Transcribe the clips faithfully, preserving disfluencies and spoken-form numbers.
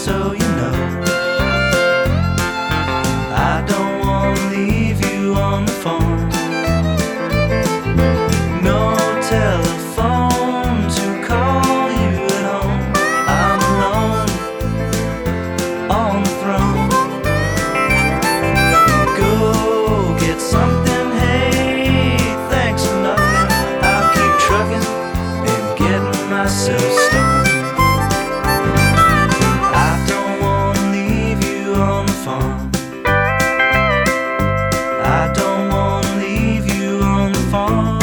so you know. I don't wanna leave you on the phone. No telephone to call you at home. I'm alone on the throne. Go get something, hey, thanks for nothing. I'll keep trucking and getting myself stoned. I don't wanna leave you on the phone. I don't wanna leave you on the phone.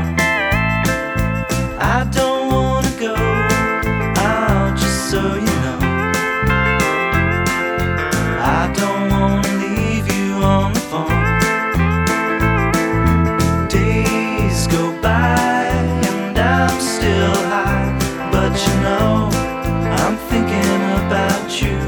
I don't wanna go out, just so you know. I don't wanna leave you on the phone. Days go by and I'm still high, but you know I'm thinking about you.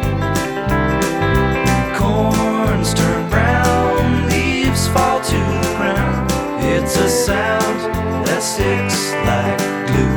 Corns turn brown, leaves fall to the ground. It's a sound that sticks like glue.